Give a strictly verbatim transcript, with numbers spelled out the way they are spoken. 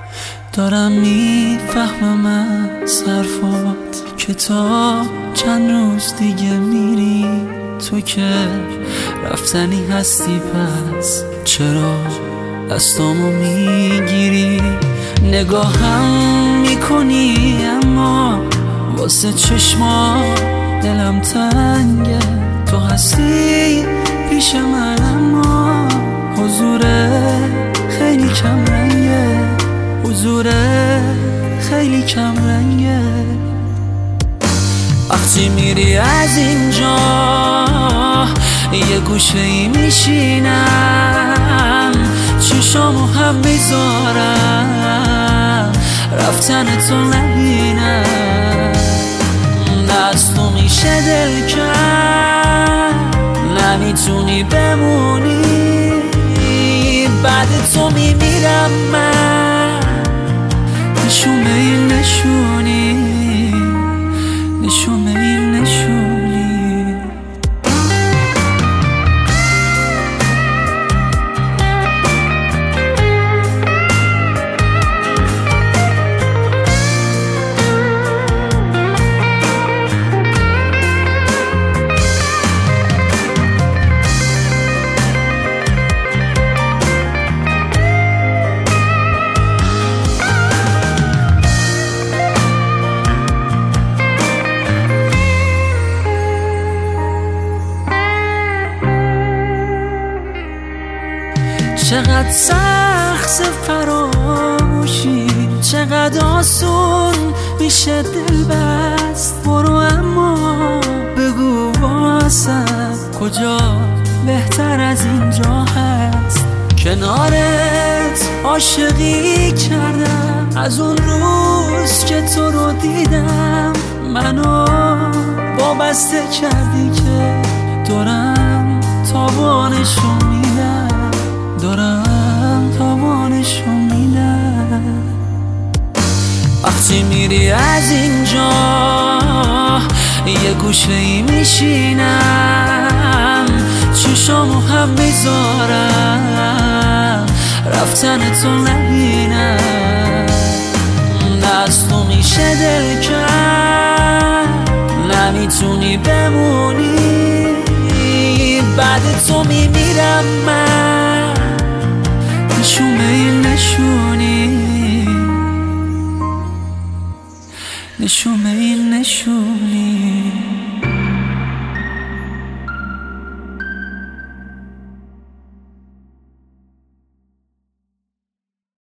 دارم میفهمم از حرفات که تا چند روز دیگه میری، تو که رفتنی هستی پس چرا دستامو میگیری؟ نگاهم میکنی اما واسه چشما دلم تنگه، تو هستی پیش من اما حضور خیلی کم رنگه، حضور خیلی کم رنگه. وقتی میری از اینجا یه گوشه ای میشینم، چشامو هم میذارم رفتن تو نبینم. نه از تو میشه دل کرد، نمیتونی بمونی، بعد تو میمیرم من. نشون این نشونی، نشون این نشونی. چقدر سخت فراموشی، چقدر آسون میشه دل بست. برو اما بگو واسم کجا بهتر از اینجا هست. کنارت عاشقی کردم از اون روز که تو رو دیدم، منو وابسته کردی که دارم تاوانشو میدم، دارم تاوانشو میدم. وقتی میری از اینجا یه گوشه ای میشینم، چشامو هم میذارم رفتن تو نبینم. نه از تو میشه دل کرد، نمیتونی بمونی، بعد تو میمیرم من. نشون این نشونی، نشون این نشونی.